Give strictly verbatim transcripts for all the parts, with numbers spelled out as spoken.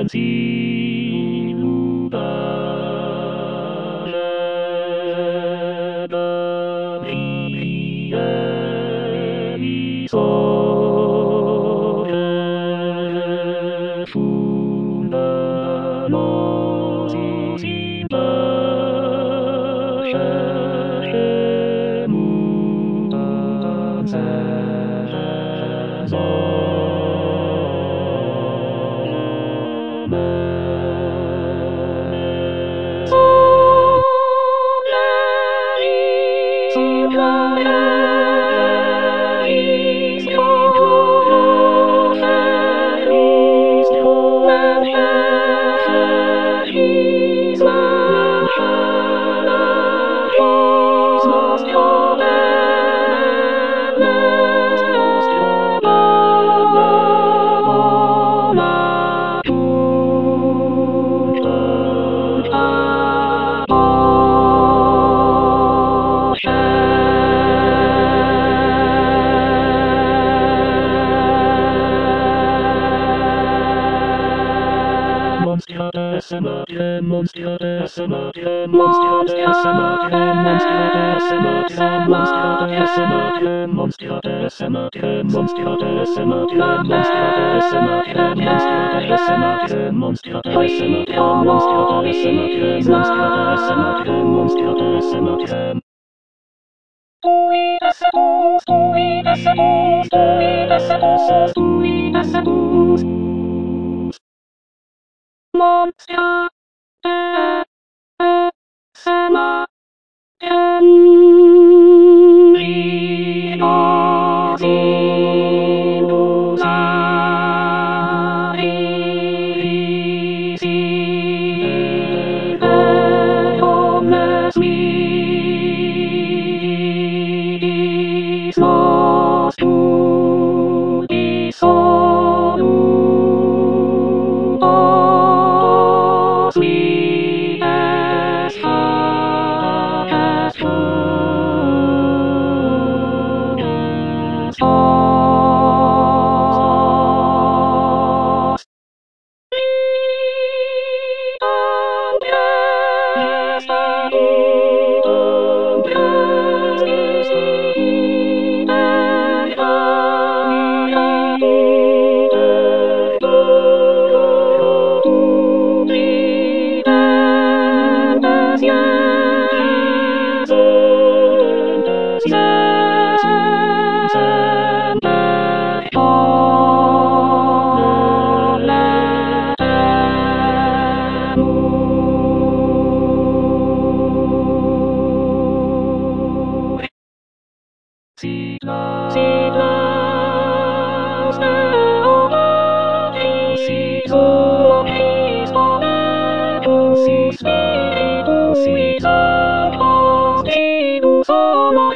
Monster S M R T, Monster S M R T, Monster S M R T, Monster S M R T, Monster S M R T, Monster S M R T, Monster S M R T, Monster S M R T, Monster S M R T, Monster S M R T, Monster S M R T, Monster S M R T, Monster S M R T. Stui das bus, stui das bus, stui das bus, stui das bus. Monster S M R T. Lost to be solo, sweet as hot as food, stars. Don't guess that you don't guess See clouds, see clouds, see so peaceful, see sweet, see so close, see so much,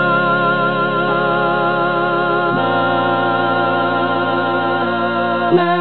La